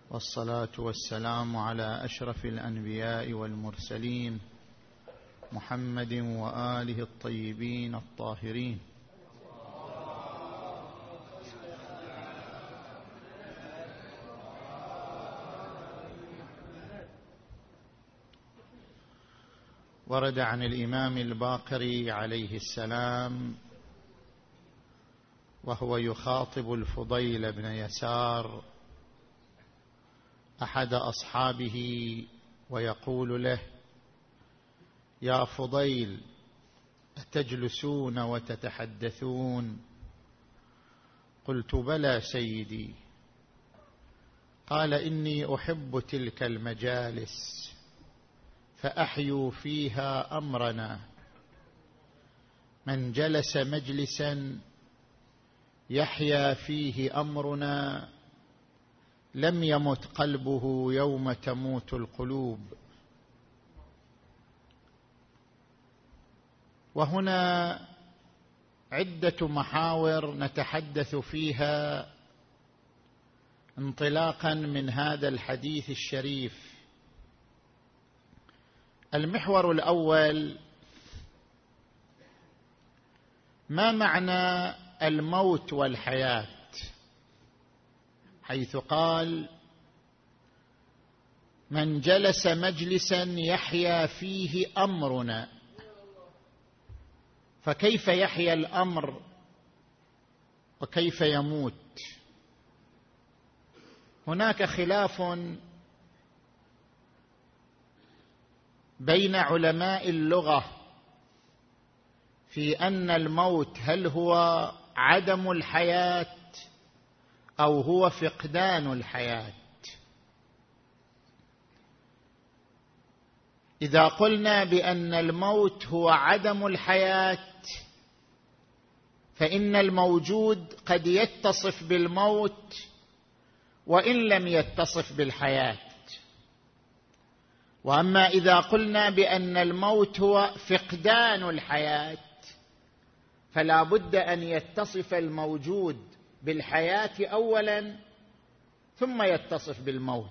والصلاة والسلام على أشرف الأنبياء والمرسلين محمد وآله الطيبين الطاهرين. ورد عن الإمام الباقر عليه السلام وهو يخاطب الفضيل بن يسار أحد أصحابه ويقول له: يا فضيل، أتجلسون وتتحدثون؟ قلت: بلى سيدي. قال: إني أحب تلك المجالس فأحيوا فيها أمرنا. من جلس مجلسا يحيا فيه أمرنا لم يمت قلبه يوم تموت القلوب. وهنا عدة محاور نتحدث فيها انطلاقا من هذا الحديث الشريف. المحور الأول: ما معنى الموت والحياة؟ حيث قال: من جلس مجلسا يحيا فيه أمرنا. فكيف يحيا الأمر وكيف يموت؟ هناك خلاف بين علماء اللغة في أن الموت هل هو عدم الحياة أو هو فقدان الحياة. إذا قلنا بأن الموت هو عدم الحياة فإن الموجود قد يتصف بالموت وإن لم يتصف بالحياة. وأما إذا قلنا بأن الموت هو فقدان الحياة فلا بد أن يتصف الموجود بالحياة أولا ثم يتصف بالموت.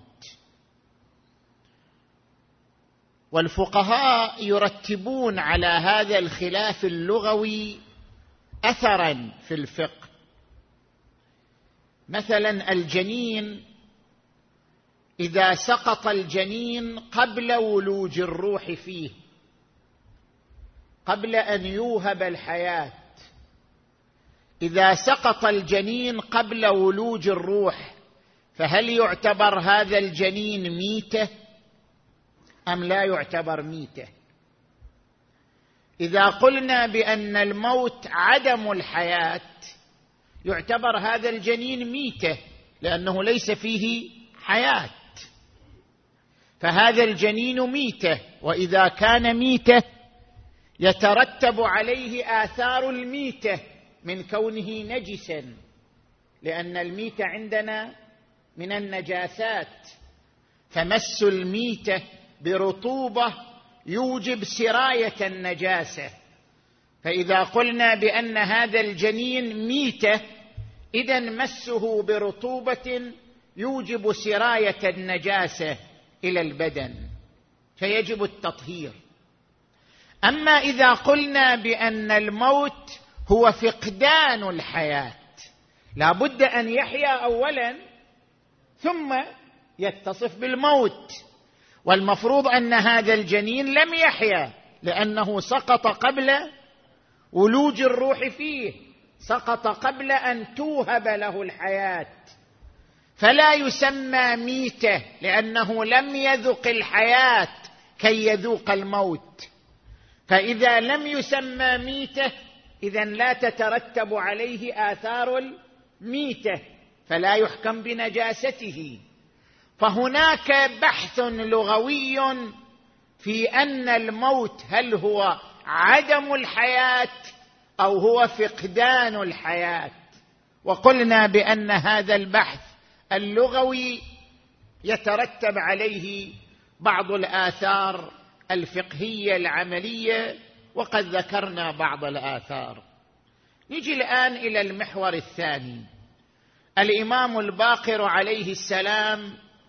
والفقهاء يرتبون على هذا الخلاف اللغوي أثرا في الفقه. مثلا الجنين، إذا سقط الجنين قبل ولوج الروح فيه، قبل أن يوهب الحياة، إذا سقط الجنين قبل ولوج الروح فهل يعتبر هذا الجنين ميتة أم لا يعتبر ميتة؟ إذا قلنا بأن الموت عدم الحياة يعتبر هذا الجنين ميتة لأنه ليس فيه حياة، فهذا الجنين ميتة. وإذا كان ميتة يترتب عليه آثار الميتة من كونه نجسا، لأن الميتة عندنا من النجاسات، فمس الميتة برطوبة يوجب سراية النجاسة. فإذا قلنا بأن هذا الجنين ميتة إذن مسه برطوبة يوجب سراية النجاسة إلى البدن فيجب التطهير. أما إذا قلنا بأن الموت هو فقدان الحياة لا بد أن يحيا أولا ثم يتصف بالموت، والمفروض أن هذا الجنين لم يحيا لأنه سقط قبل ولوج الروح فيه، سقط قبل أن توهب له الحياة، فلا يسمى ميتة لأنه لم يذق الحياة كي يذوق الموت. فإذا لم يسمى ميتة إذن لا تترتب عليه آثار الميتة فلا يحكم بنجاسته. فهناك بحث لغوي في أن الموت هل هو عدم الحياة أو هو فقدان الحياة، وقلنا بأن هذا البحث اللغوي يترتب عليه بعض الآثار الفقهية العملية، وقد ذكرنا بعض الآثار. نجي الآن إلى المحور الثاني. الإمام الباقر عليه السلام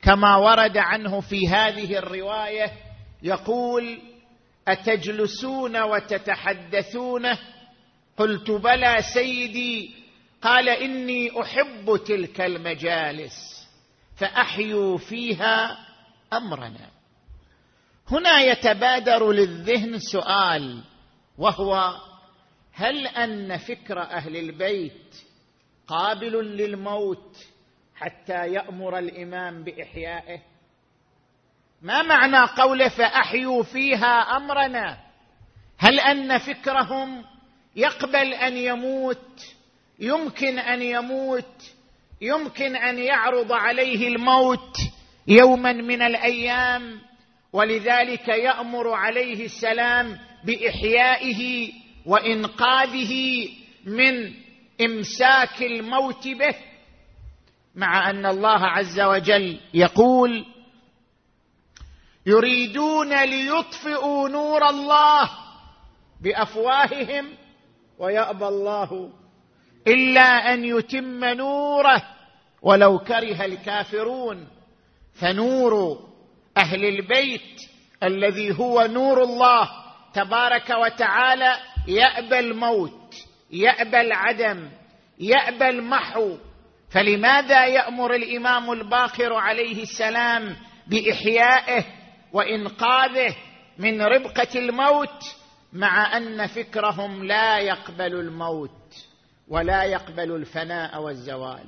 كما ورد عنه في هذه الرواية يقول: أتجلسون وتتحدثون؟ قلت: بلى سيدي. قال: إني أحب تلك المجالس فأحيوا فيها أمرنا. هنا يتبادر للذهن سؤال، وهو: هل أن فكر أهل البيت قابل للموت حتى يأمر الإمام بإحيائه؟ ما معنى قوله فأحيوا فيها أمرنا؟ هل أن فكرهم يقبل أن يموت؟ يمكن أن يموت؟ يمكن أن يعرض عليه الموت يوما من الأيام، ولذلك يأمر عليه السلام بإحيائه وإنقاذه من إمساك الموت به، مع أن الله عز وجل يقول: يريدون ليطفئوا نور الله بأفواههم ويأبى الله إلا أن يتم نوره ولو كره الكافرون. فنور أهل البيت الذي هو نور الله تبارك وتعالى يأبى الموت، يأبى العدم، يأبى المحو. فلماذا يأمر الإمام الباقر عليه السلام بإحيائه وإنقاذه من ربقة الموت، مع أن فكرهم لا يقبل الموت ولا يقبل الفناء والزوال؟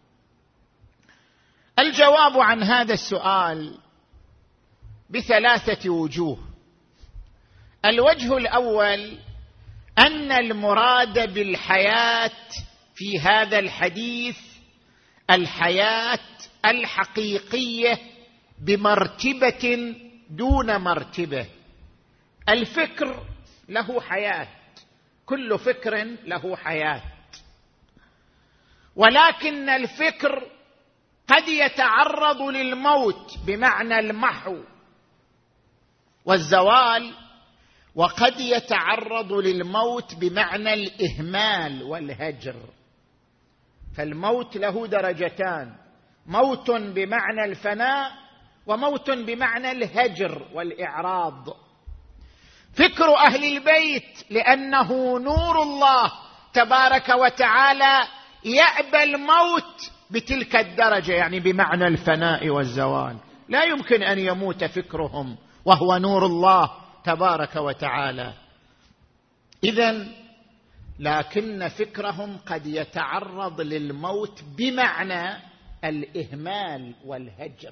الجواب عن هذا السؤال بثلاثة وجوه. الوجه الأول أن المراد بالحياة في هذا الحديث الحياة الحقيقية بمرتبة دون مرتبة. الفكر له حياة، كل فكر له حياة، ولكن الفكر قد يتعرض للموت بمعنى المحو والزوال، وقد يتعرض للموت بمعنى الإهمال والهجر. فالموت له درجتان: موت بمعنى الفناء، وموت بمعنى الهجر والإعراض. فكر أهل البيت لأنه نور الله تبارك وتعالى يأبى الموت بتلك الدرجة، يعني بمعنى الفناء والزوال. لا يمكن أن يموت فكرهم وهو نور الله تبارك وتعالى. إذن لكن فكرهم قد يتعرض للموت بمعنى الإهمال والهجر.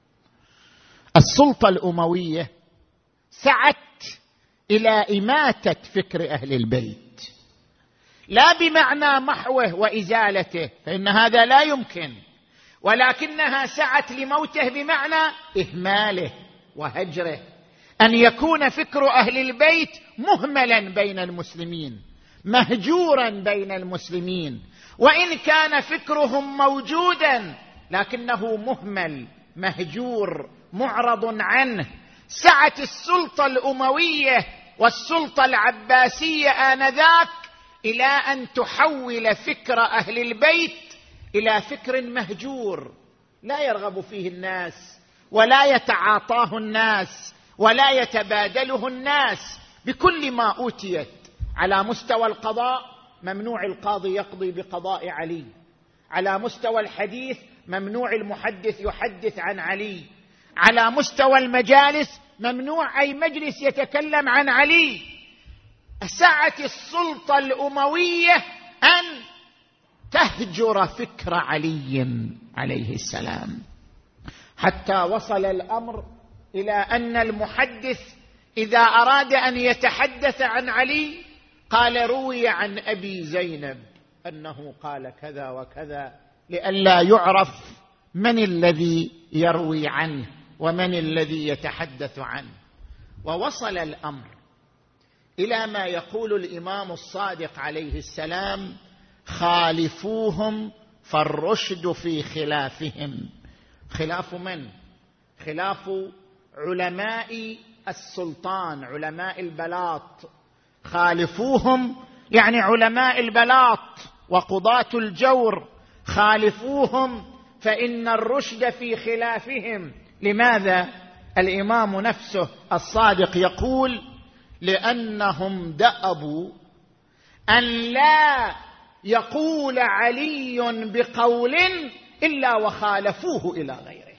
السلطة الأموية سعت إلى إماتة فكر أهل البيت، لا بمعنى محوه وإزالته، فإن هذا لا يمكن، ولكنها سعت لموته بمعنى إهماله وهجره، أن يكون فكر أهل البيت مهملا بين المسلمين، مهجورا بين المسلمين، وإن كان فكرهم موجودا لكنه مهمل مهجور معرض عنه. سعت السلطة الأموية والسلطة العباسية آنذاك إلى أن تحول فكر أهل البيت إلى فكر مهجور لا يرغب فيه الناس ولا يتعاطاه الناس ولا يتبادله الناس بكل ما أوتيت. على مستوى القضاء ممنوع القاضي يقضي بقضاء علي، على مستوى الحديث ممنوع المحدث يحدث عن علي، على مستوى المجالس ممنوع أي مجلس يتكلم عن علي. سعت السلطة الأموية أن تهجر فكر علي عليه السلام، حتى وصل الأمر إلى أن المحدث إذا أراد أن يتحدث عن علي قال: روي عن أبي زينب أنه قال كذا وكذا، لئلا يعرف من الذي يروي عنه ومن الذي يتحدث عنه. ووصل الأمر إلى ما يقول الإمام الصادق عليه السلام: خالفوهم فالرشد في خلافهم. خلاف من؟ خلاف علماء السلطان، علماء البلاط. خالفوهم يعني علماء البلاط وقضاة الجور، خالفوهم فإن الرشد في خلافهم. لماذا؟ الإمام نفسه الصادق يقول: لأنهم دأبوا أن لا يقول علي بقول إلا وخالفوه إلى غيره.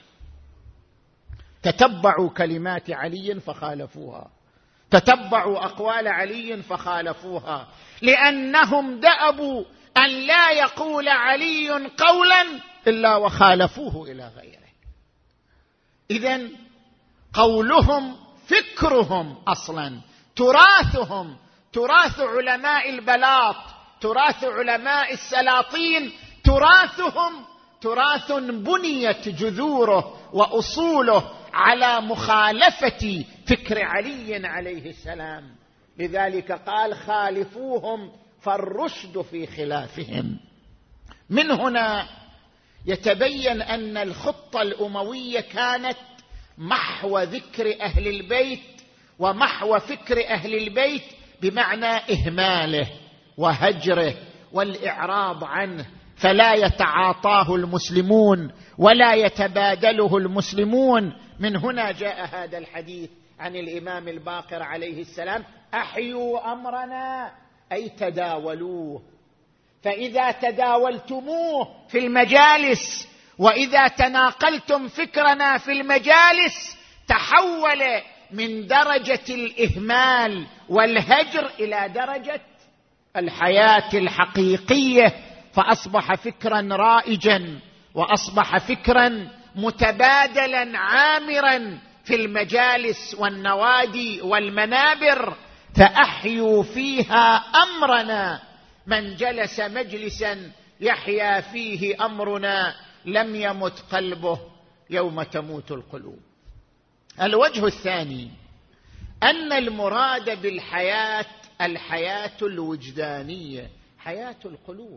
تتبعوا كلمات علي فخالفوها، تتبعوا أقوال علي فخالفوها، لأنهم دأبوا أن لا يقول علي قولا إلا وخالفوه إلى غيره. إذن قولهم فكرهم أصلا، تراثهم، تراث علماء البلاط، تراث علماء السلاطين، تراثهم تراث بنيت جذوره وأصوله على مخالفة فكر علي عليه السلام. لذلك قال: خالفوهم فالرشد في خلافهم. من هنا يتبين أن الخطة الأموية كانت محو ذكر أهل البيت ومحو فكر أهل البيت، بمعنى إهماله وهجره والإعراض عنه، فلا يتعاطاه المسلمون ولا يتبادله المسلمون. من هنا جاء هذا الحديث عن الإمام الباقر عليه السلام: أحيوا أمرنا، أي تداولوه. فإذا تداولتموه في المجالس وإذا تناقلتم فكرنا في المجالس، تحول من درجة الإهمال والهجر إلى درجة الحياة الحقيقية، فأصبح فكرا رائجا وأصبح فكرا متبادلا عامرا في المجالس والنوادي والمنابر. فأحيوا فيها أمرنا، من جلس مجلسا يحيا فيه أمرنا لم يمت قلبه يوم تموت القلوب. الوجه الثاني أن المراد بالحياة الحياة الوجدانية، حياة القلوب.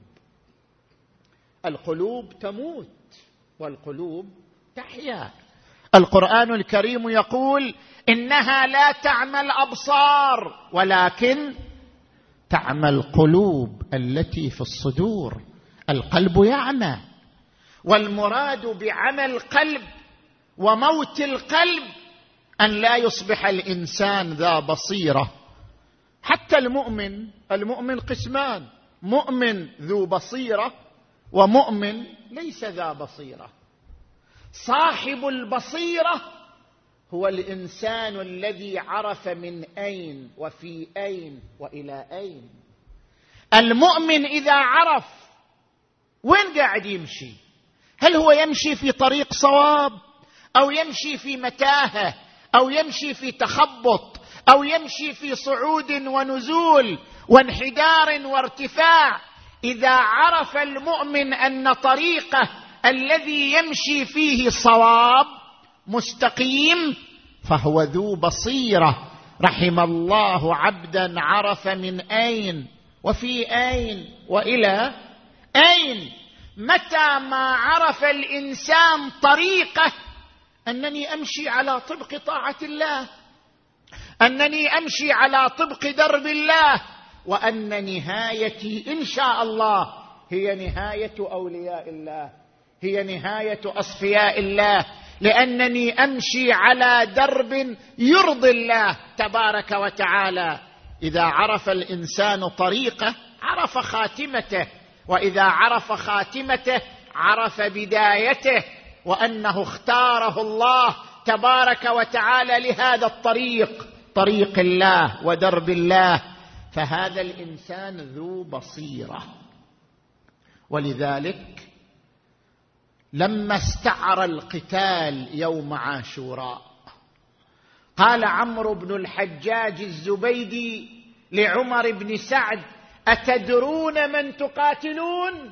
القلوب تموت والقلوب تحيا. القرآن الكريم يقول: إنها لا تعمى الأبصار ولكن تعمى القلوب التي في الصدور. القلب يعمى، والمراد بعمى القلب وموت القلب أن لا يصبح الإنسان ذا بصيرة. حتى المؤمن قسمان: مؤمن ذو بصيرة ومؤمن ليس ذا بصيرة. صاحب البصيرة هو الإنسان الذي عرف من أين وفي أين وإلى أين. المؤمن إذا عرف وين قاعد يمشي، هل هو يمشي في طريق صواب أو يمشي في متاهة أو يمشي في تخبط أو يمشي في صعود ونزول وانحدار وارتفاع، إذا عرف المؤمن أن طريقه الذي يمشي فيه صواب مستقيم فهو ذو بصيرة. رحم الله عبدا عرف من أين وفي أين وإلى أين. متى ما عرف الإنسان طريقه، أنني أمشي على طبق طاعة الله، أنني أمشي على طبق درب الله، وأن نهايتي إن شاء الله هي نهاية أولياء الله، هي نهاية أصفياء الله، لأنني أمشي على درب يرضي الله تبارك وتعالى. إذا عرف الإنسان طريقه عرف خاتمته، وإذا عرف خاتمته عرف بدايته، وأنه اختاره الله تبارك وتعالى لهذا الطريق، طريق الله ودرب الله، فهذا الإنسان ذو بصيرة. ولذلك لما استعر القتال يوم عاشوراء قال عمرو بن الحجاج الزبيدي لعمر بن سعد: أتدرون من تقاتلون؟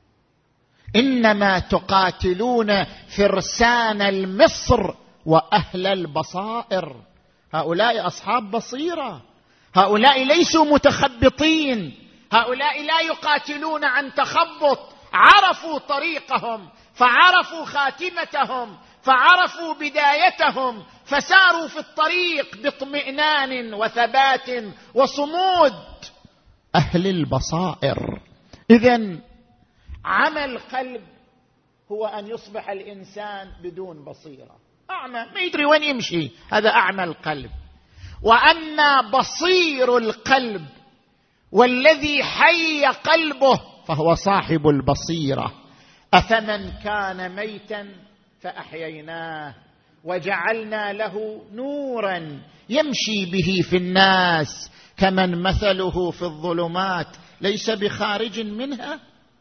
إنما تقاتلون فرسان المصر وأهل البصائر. هؤلاء أصحاب بصيرة، هؤلاء ليسوا متخبطين، هؤلاء لا يقاتلون عن تخبط، عرفوا طريقهم فعرفوا خاتمتهم فعرفوا بدايتهم فساروا في الطريق باطمئنان وثبات وصمود. أهل البصائر. إذن عمى القلب هو أن يصبح الإنسان بدون بصيرة، أعمى ما يدري وين يمشي، هذا أعمى القلب. وأما بصير القلب والذي حي قلبه فهو صاحب البصيرة. أفمن كان ميتا فأحييناه وجعلنا له نورا يمشي به في الناس كمن مثله في الظلمات ليس بخارج منها.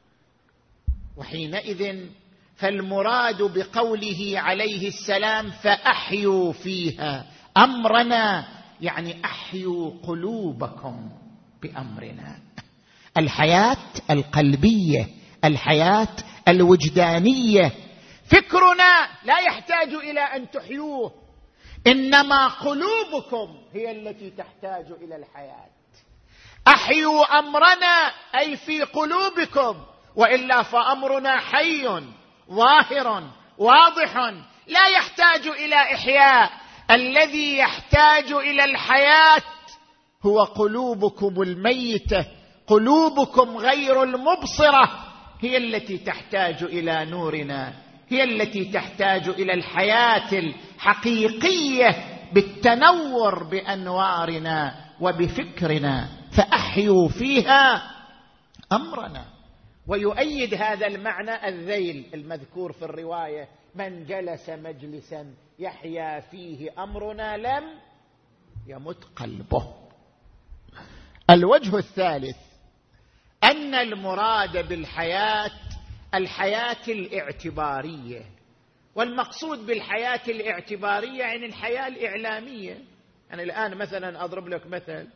وحينئذ فالمراد بقوله عليه السلام فأحيوا فيها أمرنا، يعني أحيوا قلوبكم بأمرنا. الحياة القلبية، الحياة الوجدانية. فكرنا لا يحتاج إلى أن تحيوه، إنما قلوبكم هي التي تحتاج إلى الحياة. أحيوا أمرنا أي في قلوبكم، وإلا فأمرنا حي ظاهر واضح لا يحتاج إلى إحياء. الذي يحتاج إلى الحياة هو قلوبكم الميتة، قلوبكم غير المبصرة هي التي تحتاج إلى نورنا، هي التي تحتاج إلى الحياة الحقيقية بالتنور بأنوارنا وبفكرنا. فأحيوا فيها أمرنا. ويؤيد هذا المعنى الذيل المذكور في الرواية: من جلس مجلسا يحيا فيه أمرنا لم يمت قلبه. الوجه الثالث أن المراد بالحياة الحياة الاعتبارية. والمقصود بالحياة الاعتبارية يعني الحياة الإعلامية. يعني الآن مثلا أضرب لك مثل: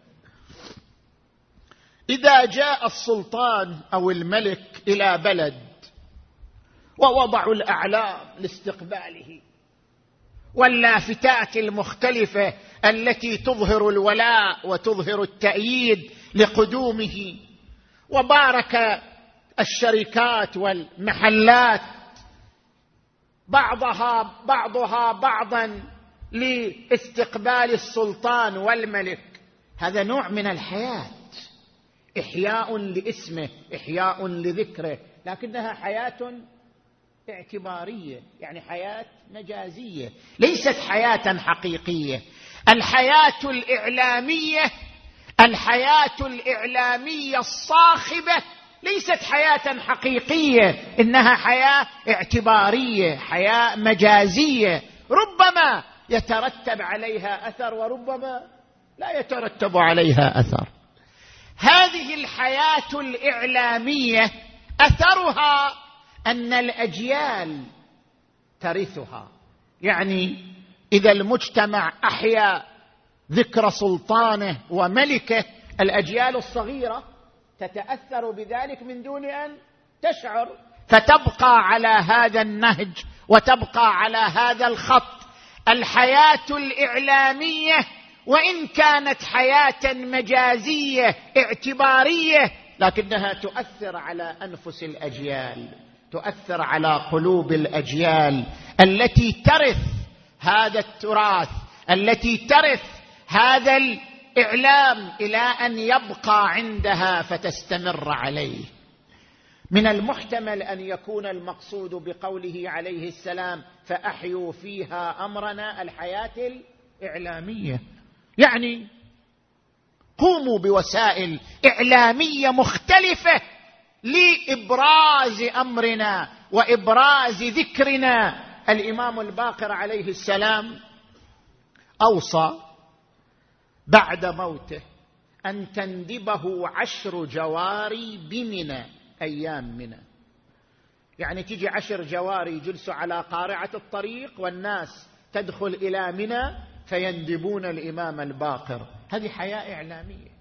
إذا جاء السلطان أو الملك إلى بلد ووضعوا الأعلام لاستقباله واللافتات المختلفة التي تظهر الولاء وتظهر التأييد لقدومه، وبارك الشركات والمحلات بعضها بعضا لاستقبال السلطان والملك، هذا نوع من الحياة، إحياء لاسمه، إحياء لذكره، لكنها حياة اعتبارية، يعني حياة مجازية، ليست حياة حقيقية. الحياة الإعلامية الصاخبة ليست حياة حقيقية، إنها حياة اعتبارية، حياة مجازية، ربما يترتب عليها أثر وربما لا يترتب عليها أثر. هذه الحياة الإعلامية أثرها أن الأجيال ترثها. يعني إذا المجتمع أحيا ذكر سلطانه وملكه، الأجيال الصغيرة تتأثر بذلك من دون أن تشعر، فتبقى على هذا النهج وتبقى على هذا الخط. الحياة الإعلامية وإن كانت حياة مجازية اعتبارية، لكنها تؤثر على أنفس الأجيال، تؤثر على قلوب الأجيال التي ترث هذا التراث، التي ترث هذا الإعلام إلى أن يبقى عندها فتستمر عليه. من المحتمل أن يكون المقصود بقوله عليه السلام فأحيوا فيها أمرنا الحياة الإعلامية، يعني قوموا بوسائل إعلامية مختلفة لإبراز أمرنا وإبراز ذكرنا. الإمام الباقر عليه السلام أوصى بعد موته أن تندبه 10 جواري بمنى، أيام منى، يعني تجي 10 جواري يجلسوا على قارعة الطريق والناس تدخل إلى منى فيندبون الإمام الباقر. هذه حياة إعلامية.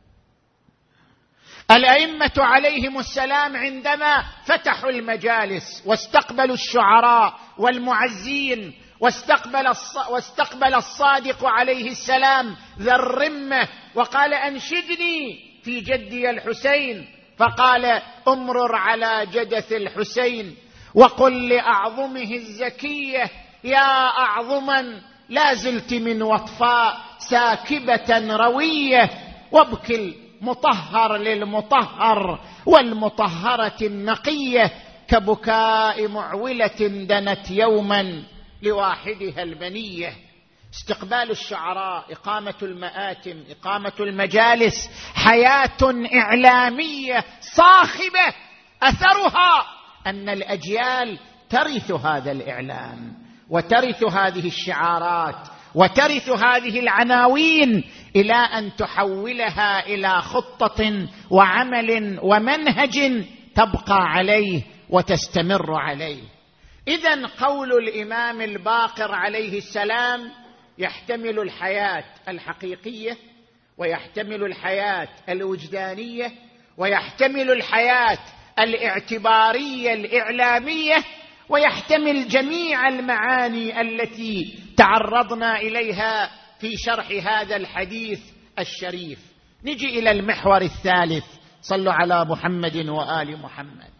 الأئمة عليهم السلام عندما فتحوا المجالس واستقبلوا الشعراء والمعزين واستقبل الصادق عليه السلام ذا الرمة وقال أنشدني في جدي الحسين، فقال أمرر على جدث الحسين وقل لأعظمه الزكية يا أعظما لا زلت من وطفاء ساكبة روية، وابكي المطهر للمطهر والمطهرة النقية كبكاء معولة دنت يوما لواحدها المنية. استقبال الشعراء، إقامة المآتم، إقامة المجالس، حياة إعلامية صاخبة أثرها أن الأجيال ترث هذا الإعلام وترث هذه الشعارات وترث هذه العناوين إلى أن تحولها إلى خطة وعمل ومنهج تبقى عليه وتستمر عليه. إذن قول الإمام الباقر عليه السلام يحتمل الحياة الحقيقية، ويحتمل الحياة الوجدانية، ويحتمل الحياة الاعتبارية الإعلامية، ويحتمل جميع المعاني التي تعرضنا إليها في شرح هذا الحديث الشريف. نجي إلى المحور الثالث. صلوا على محمد وآل محمد.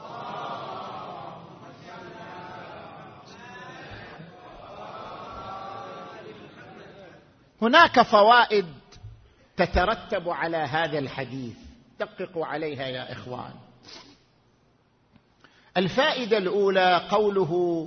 هناك فوائد تترتب على هذا الحديث، دققوا عليها يا إخوان. الفائدة الأولى قوله: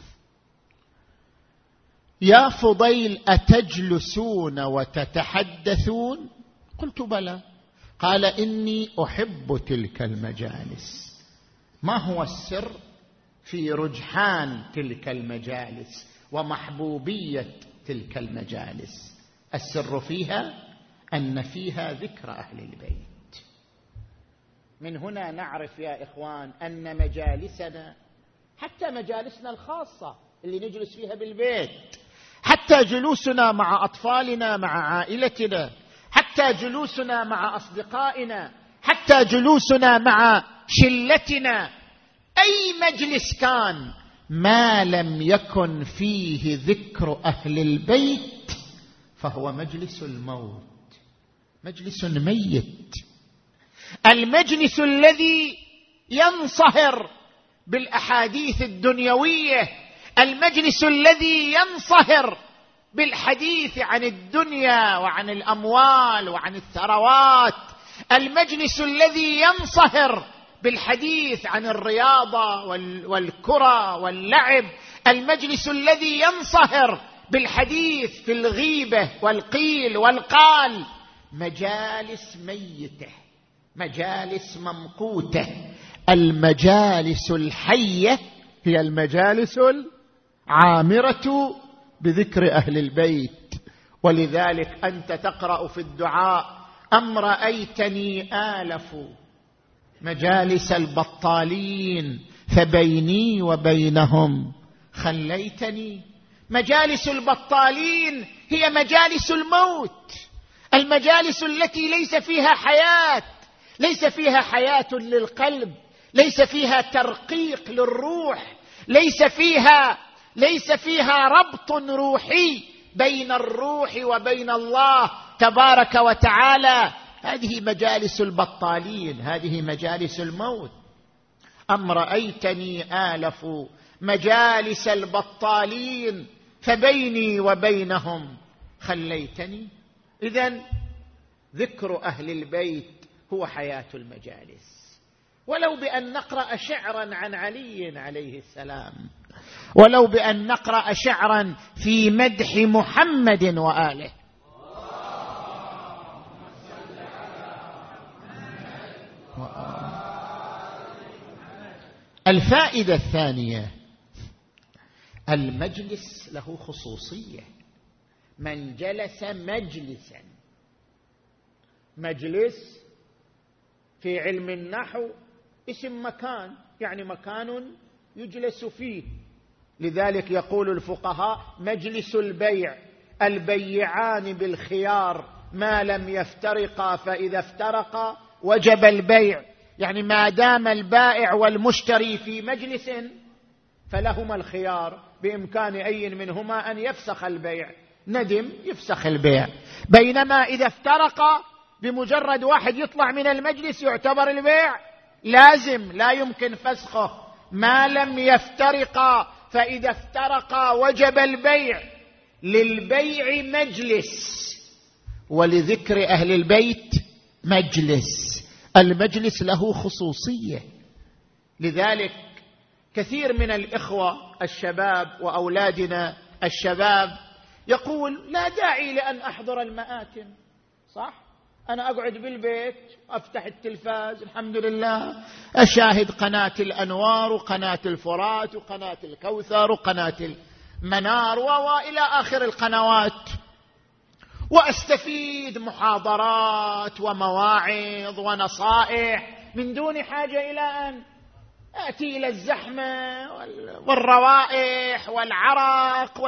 يا فضيل أتجلسون وتتحدثون؟ قلت بلى. قال: إني أحب تلك المجالس. ما هو السر في رجحان تلك المجالس ومحبوبية تلك المجالس؟ السر فيها أن فيها ذكر أهل البيت. من هنا نعرف يا إخوان أن مجالسنا، حتى مجالسنا الخاصة اللي نجلس فيها بالبيت، حتى جلوسنا مع أطفالنا مع عائلتنا، حتى جلوسنا مع أصدقائنا، حتى جلوسنا مع شلتنا، أي مجلس كان ما لم يكن فيه ذكر أهل البيت فهو مجلس الموت، مجلس ميت. المجلس الذي ينصهر بالأحاديث الدنيوية، المجلس الذي ينصهر بالحديث عن الدنيا وعن الأموال وعن الثروات، المجلس الذي ينصهر بالحديث عن الرياضة والكرة واللعب، المجلس الذي ينصهر بالحديث في الغيبة والقيل والقال. مجالس ميتة، مجالس ممقوتة. المجالس الحية هي المجالس العامرة بذكر أهل البيت. ولذلك أنت تقرأ في الدعاء: أم رأيتني آلف مجالس البطالين فبيني وبينهم خليتني. مجالس البطالين هي مجالس الموت، المجالس التي ليس فيها حياة، ليس فيها حياة للقلب، ليس فيها ترقيق للروح، ليس فيها ربط روحي بين الروح وبين الله تبارك وتعالى. هذه مجالس البطالين، هذه مجالس الموت. أم رأيتني آلف مجالس البطالين فبيني وبينهم خليتني. إذن ذكر أهل البيت هو حياة المجالس. ولو بأن نقرأ شعرا عن علي عليه السلام، ولو بأن نقرأ شعرا في مدح محمد وآله. الفائدة الثانية: المجلس له خصوصية. من جلس مجلسا، مجلس في علم النحو اسم مكان، يعني مكان يجلس فيه. لذلك يقول الفقهاء: مجلس البيع، البيعان بالخيار ما لم يفترقا، فإذا افترقا وجب البيع. يعني ما دام البائع والمشتري في مجلس فلهما الخيار، بإمكان أي منهما أن يفسخ البيع، ندم يفسخ البيع. بينما إذا افترقا بمجرد واحد يطلع من المجلس يعتبر البيع لازم، لا يمكن فسخه. ما لم يفترقا، فإذا افترقا وجب البيع. للبيع مجلس ولذكر أهل البيت مجلس. المجلس له خصوصية. لذلك كثير من الإخوة الشباب وأولادنا الشباب يقول لا داعي لأن أحضر المآتم. صح؟ أنا أقعد بالبيت أفتح التلفاز الحمد لله أشاهد قناة الأنوار وقناة الفرات وقناة الكوثر وقناة المنار وإلى آخر القنوات، وأستفيد محاضرات ومواعظ ونصائح من دون حاجة إلى أن أتي إلى الزحمة والروائح والعرق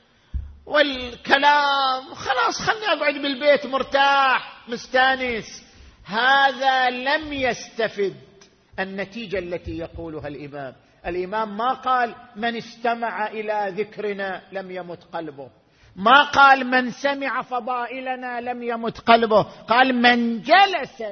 والكلام. خلاص خلني أقعد بالبيت مرتاح مستانس. هذا لم يستفد النتيجة التي يقولها الإمام. الإمام ما قال من استمع إلى ذكرنا لم يمت قلبه، ما قال من سمع فضائلنا لم يمت قلبه، قال من جلس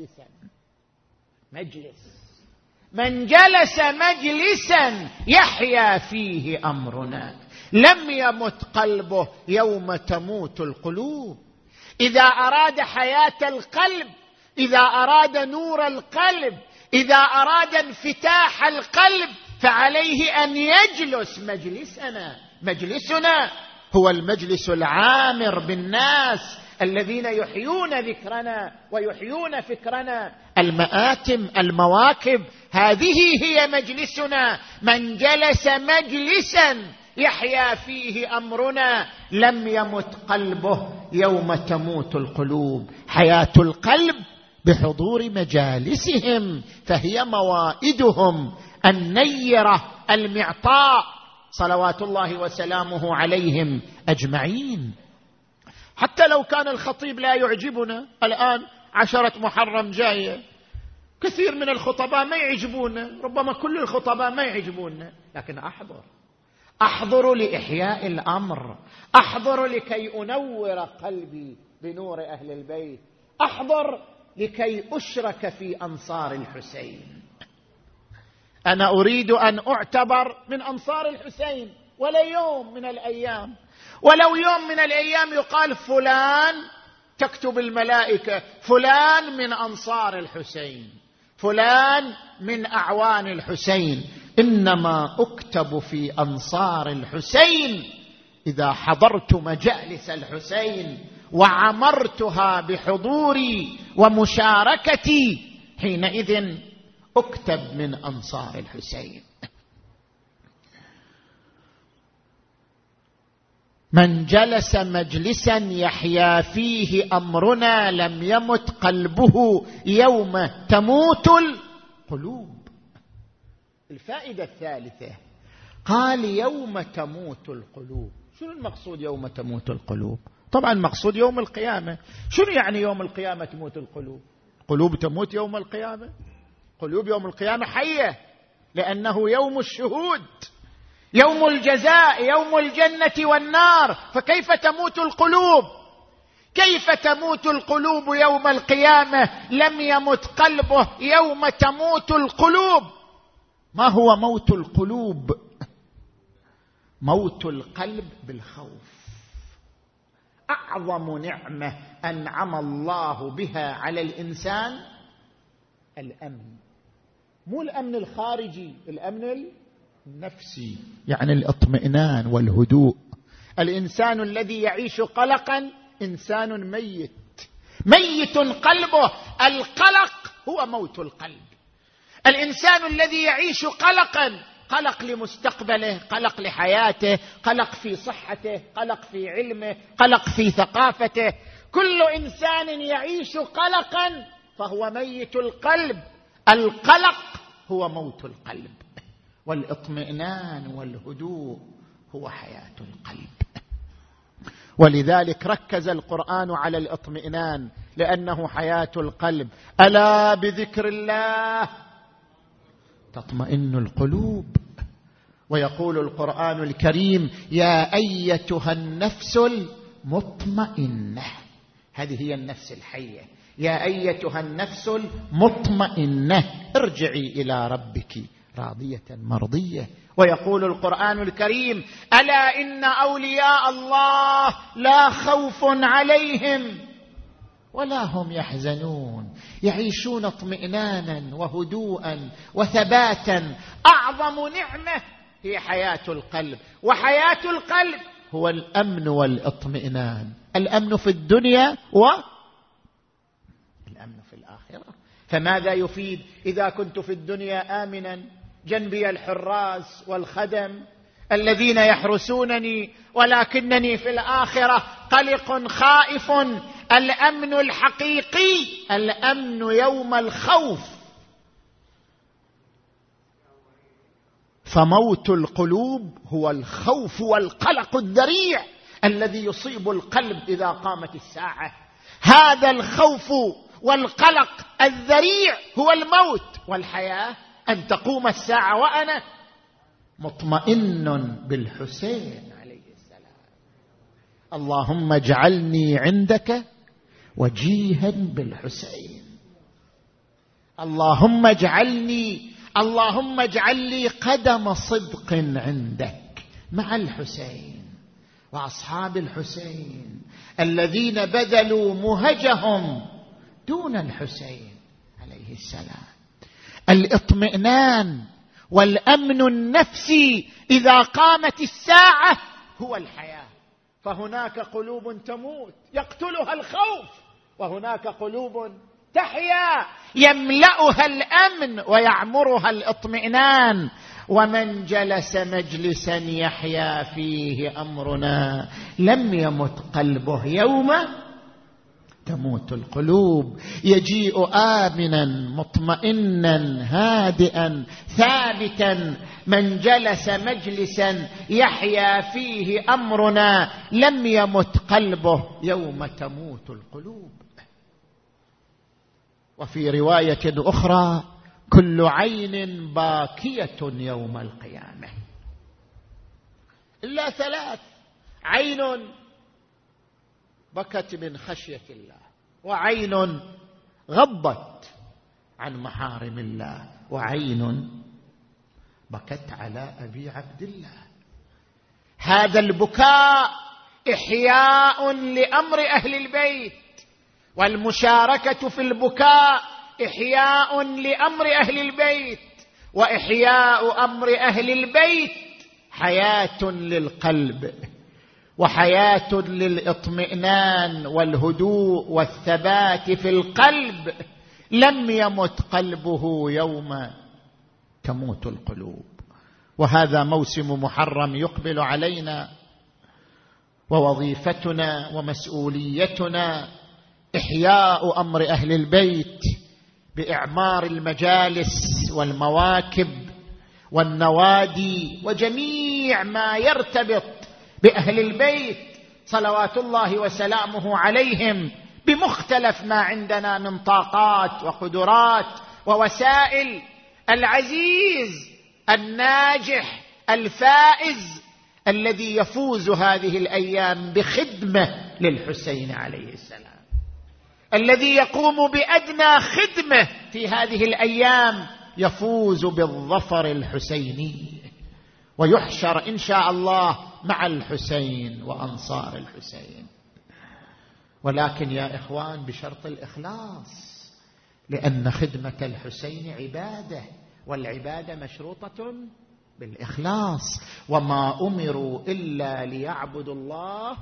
من جلس مجلسا يحيا فيه أمرنا لم يمت قلبه يوم تموت القلوب. إذا أراد حياة القلب، إذا أراد نور القلب، إذا أراد انفتاح القلب، فعليه أن يجلس مجلسنا. مجلسنا هو المجلس العامر بالناس الذين يحيون ذكرنا ويحيون فكرنا. المآتم المواكب هذه هي مجلسنا. من جلس مجلسا يحيا فيه أمرنا لم يمت قلبه يوم تموت القلوب. حياة القلب بحضور مجالسهم، فهي موائدهم النيرة المعطاء صلوات الله وسلامه عليهم أجمعين. حتى لو كان الخطيب لا يعجبنا، الآن 10 محرم جاية، كثير من الخطباء ما يعجبونا، ربما كل الخطباء ما يعجبونا، لكن أحضر لإحياء الأمر، أحضر لكي أنور قلبي بنور أهل البيت، أحضر لكي أشرك في أنصار الحسين. أنا أريد أن أعتبر من أنصار الحسين، ولا يوم من الأيام، ولو يوم من الأيام يقال فلان، تكتب الملائكة فلان من أنصار الحسين، فلان من أعوان الحسين. إنما أكتب في أنصار الحسين إذا حضرت مجالس الحسين وعمرتها بحضوري ومشاركتي، حينئذ أكتب من أنصار الحسين. من جلس مجلسا يحيا فيه أمرنا لم يمت قلبه يوم تموت القلوب. الفائدة الثالثة، قال يوم تموت القلوب. شنو المقصود يوم تموت القلوب؟ طبعا المقصود يوم القيامة. شنو يعني يوم القيامة تموت القلوب؟ قلوب تموت يوم القيامة؟ قلوب يوم القيامة حية، لأنه يوم الشهود، يوم الجزاء، يوم الجنة والنار. فكيف تموت القلوب؟ كيف تموت القلوب يوم القيامة لم يمت قلبه يوم تموت القلوب؟ ما هو موت القلوب؟ موت القلب بالخوف. أعظم نعمة أنعم الله بها على الإنسان الأمن، مو الأمن الخارجي، الأمن النفسي، يعني الاطمئنان والهدوء. الإنسان الذي يعيش قلقا إنسان ميت قلبه. القلق هو موت القلب. الإنسان الذي يعيش قلقا، قلق لمستقبله، قلق لحياته، قلق في صحته، قلق في علمه، قلق في ثقافته. كل إنسان يعيش قلقا فهو ميت القلب. القلق هو موت القلب، والاطمئنان والهدوء هو حياة القلب. ولذلك ركز القرآن على الاطمئنان، لأنه حياة القلب. ألا بذكر الله تطمئن القلوب. ويقول القرآن الكريم يا أيتها النفس المطمئنة، هذه هي النفس الحية. يا أيتها النفس المطمئنة ارجعي إلى ربك راضية مرضية. ويقول القرآن الكريم ألا إن أولياء الله لا خوف عليهم ولا هم يحزنون. يعيشون اطمئنانا وهدوءا وثباتا. أعظم نعمة هي حياة القلب، وحياة القلب هو الأمن والاطمئنان، الأمن في الدنيا والأمن في الآخرة. فماذا يفيد إذا كنت في الدنيا آمنا جنبي الحراس والخدم الذين يحرسونني، ولكنني في الآخرة قلق خائف؟ الأمن الحقيقي الأمن يوم الخوف. فموت القلوب هو الخوف والقلق الذريع الذي يصيب القلب إذا قامت الساعة. هذا الخوف والقلق الذريع هو الموت، والحياة أن تقوم الساعة وأنا مطمئن بالحسين عليه السلام. اللهم اجعلني عندك وجيها بالحسين. اللهم اجعل لي قدم صدق عندك مع الحسين وأصحاب الحسين الذين بذلوا مهجهم دون الحسين عليه السلام. الاطمئنان والأمن النفسي إذا قامت الساعة هو الحياة. فهناك قلوب تموت يقتلها الخوف، وهناك قلوب تحيا يملأها الأمن ويعمرها الاطمئنان. ومن جلس مجلسا يحيا فيه أمرنا لم يمت قلبه يوم تموت القلوب. يجيء آمنا مطمئنا هادئا ثابتا من جلس مجلسا يحيا فيه أمرنا لم يمت قلبه يوم تموت القلوب. وفي رواية أخرى كل عين باكية يوم القيامة إلا ثلاث: عين بكت من خشية الله، وعين غضت عن محارم الله، وعين بكت على أبي عبد الله. هذا البكاء إحياء لأمر أهل البيت، والمشاركة في البكاء إحياء لأمر أهل البيت، وإحياء أمر أهل البيت حياة للقلب وحياة للإطمئنان والهدوء والثبات في القلب. لم يمت قلبه يوم تموت القلوب. وهذا موسم محرم يقبل علينا، ووظيفتنا ومسؤوليتنا إحياء أمر أهل البيت بإعمار المجالس والمواكب والنوادي وجميع ما يرتبط بأهل البيت صلوات الله وسلامه عليهم بمختلف ما عندنا من طاقات وقدرات ووسائل. العزيز الناجح الفائز الذي يفوز هذه الأيام بخدمة للحسين عليه السلام، الذي يقوم بأدنى خدمة في هذه الأيام يفوز بالظفر الحسيني، ويحشر إن شاء الله مع الحسين وأنصار الحسين. ولكن يا إخوان بشرط الإخلاص، لأن خدمة الحسين عبادة، والعبادة مشروطة بالإخلاص. وما أمروا إلا ليعبدوا الله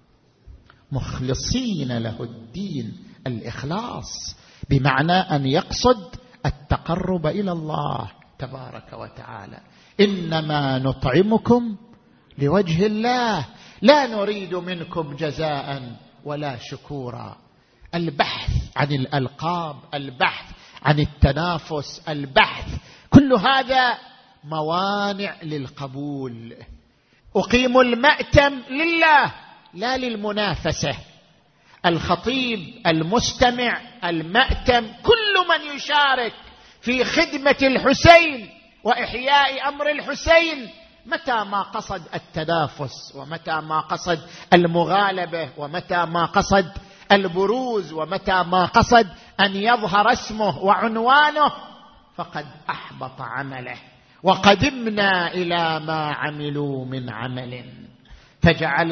مخلصين له الدين. الإخلاص بمعنى أن يقصد التقرب إلى الله تبارك وتعالى. إنما نطعمكم لوجه الله لا نريد منكم جزاء ولا شكورا. البحث عن الألقاب، البحث عن التنافس، البحث، كل هذا موانع للقبول. أقيم المأتم لله لا للمنافسة. الخطيب، المستمع، المأتم، كل من يشارك في خدمة الحسين وإحياء أمر الحسين متى ما قصد التنافس، ومتى ما قصد المغالبة، ومتى ما قصد البروز، ومتى ما قصد أن يظهر اسمه وعنوانه، فقد أحبط عمله. وقدمنا إلى ما عملوا من عمل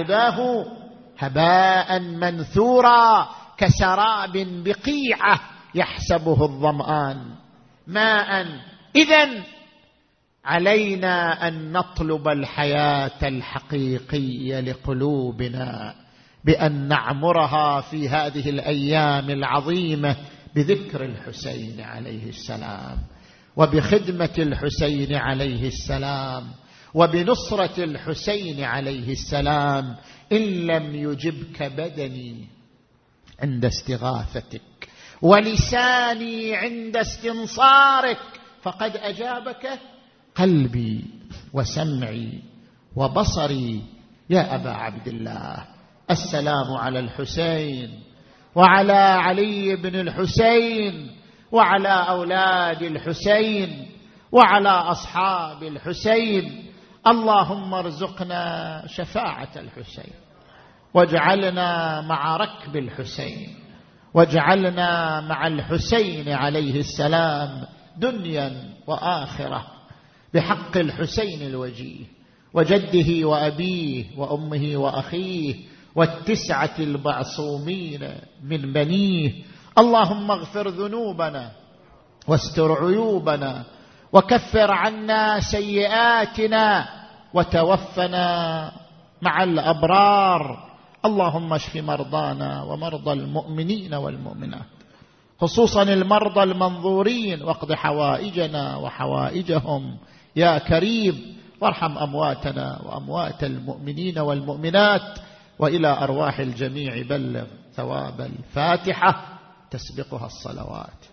فجعلناه هباء منثورا كسراب بقيعة يحسبه الظمآن ماء. إذن علينا أن نطلب الحياة الحقيقية لقلوبنا بأن نعمرها في هذه الأيام العظيمة بذكر الحسين عليه السلام، وبخدمة الحسين عليه السلام، وبنصرة الحسين عليه السلام. إن لم يجبك بدني عند استغاثتك ولساني عند استنصارك فقد أجابك قلبي وسمعي وبصري. يا أبا عبد الله، السلام على الحسين وعلى علي بن الحسين وعلى أولاد الحسين وعلى أصحاب الحسين. اللهم ارزقنا شفاعة الحسين، واجعلنا مع ركب الحسين، واجعلنا مع الحسين عليه السلام دنيا وآخرة، بحق الحسين الوجيه وجده وأبيه وأمه وأخيه والتسعة المعصومين من بنيه. اللهم اغفر ذنوبنا واستر عيوبنا وكفر عنا سيئاتنا وتوفنا مع الأبرار. اللهم اشف مرضانا ومرضى المؤمنين والمؤمنات، خصوصا المرضى المنظورين، واقض حوائجنا وحوائجهم يا كريم، وارحم أمواتنا وأموات المؤمنين والمؤمنات. وإلى أرواح الجميع بلغ ثواب الفاتحة تسبقها الصلوات.